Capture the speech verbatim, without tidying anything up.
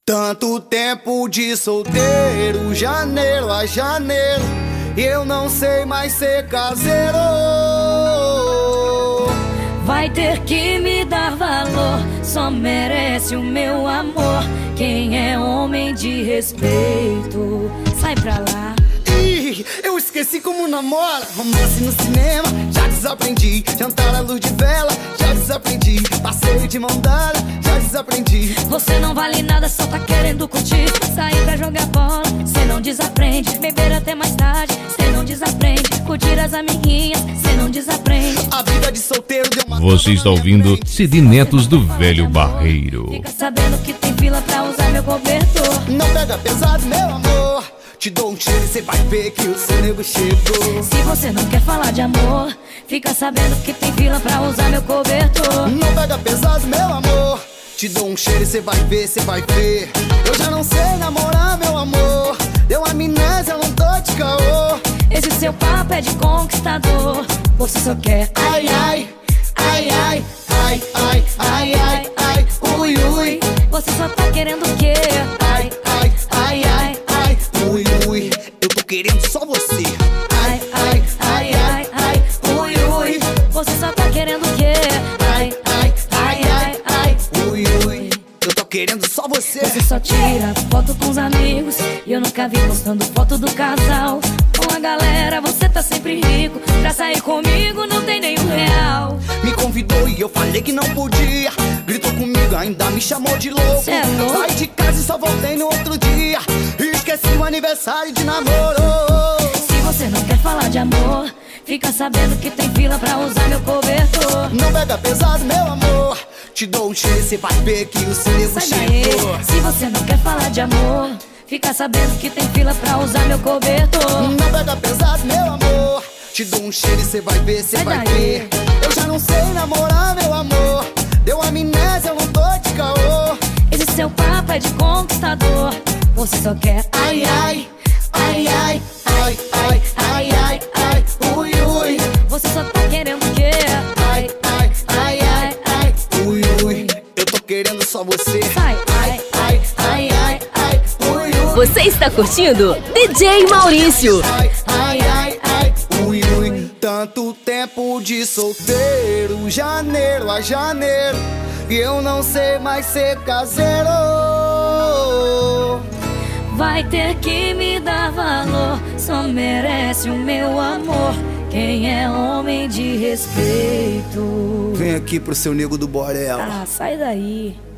Tanto tempo de solteiro, janeiro a janeiro, e eu não sei mais ser caseiro. Vai ter que me dar valor, só merece o meu amor. Quem é homem de respeito, sai pra lá. Ih, eu esqueci como namora. Romance no cinema, já desaprendi. Jantar à luz de vela, já desaprendi. Passeio de mão dada, já desaprendi. Você não vale nada, só tá querendo curtir. Sair pra jogar bola, cê não desaprende. Beber até mais tarde, cê não desaprende. Curtir as amiguinhas, cê não desaprende. A vida de solteiro deu uma... Você está ouvindo Cid Netos do Velho Barreiro. Fica sabendo que tem fila pra usar meu cobertor. Não pega pesado, meu amor. Te dou um cheiro e cê vai ver que o seu nego chegou. Se você não quer falar de amor, fica sabendo que tem fila pra usar meu cobertor. Não pega pesado, meu amor. Te dou um cheiro e cê vai ver, cê vai ver. Eu já não sei namorar, meu amor. Deu amnésia, eu não tô de caô. Esse seu papo é de conquistador. Você só quer ai, ai, ai, ai, ai, ai, ai, ai, ai, ui, ui. Você só tá querendo o quê? Ai, ai, ai, ai, ai, ui, ui. Eu tô querendo só você. Ai, ai, ai, ai, ai, ui, ui. Você só tá querendo o quê? Ai, ai, ai, ai, ai, ui, ui. Eu tô querendo só você. Você só tira foto com os amigos e eu nunca vi postando foto do casal. Com a galera você tá sempre rico. Pra sair comigo não tem nenhum real. Me convidou e eu falei que não podia. Gritou comigo, ainda me chamou de louco. Cê é louco? Saí de casa e só voltei no outro dia. Esqueci o aniversário de namoro. Se você não quer falar de amor, fica sabendo que tem fila pra usar meu cobertor. Não pega pesado, meu amor. Te dou um cheiro e cê vai ver que o seu nego Sai daí. chegou. Se você não quer falar de amor, fica sabendo que tem fila pra usar meu cobertor. Não pega pesado, meu amor. Te dou um cheiro e cê vai ver, cê Sai vai daí. ver. Eu já não sei namorar, meu amor. Deu amnésia, eu não tô de caô. Esse seu papo é de conquistador. Você só quer Ai, ai, ai, ai, ai, ai, ai, ai, ai, ui, ui. Você só tá querendo o quê? Ai, ai, ai, ai, ai, ui, ui. Eu tô querendo só você. Sai. Ai, ai, ai, ai, ai, ui, ui. Você está curtindo D J Maurício. Ai, ai, ai, ai, ui, ui. Tanto tempo de solteiro, janeiro a janeiro, e eu não sei mais ser caseiro. Vai ter que me dar valor, só merece o meu amor. Quem é homem de respeito. Vem aqui pro seu nego do Borel. Ah, sai daí.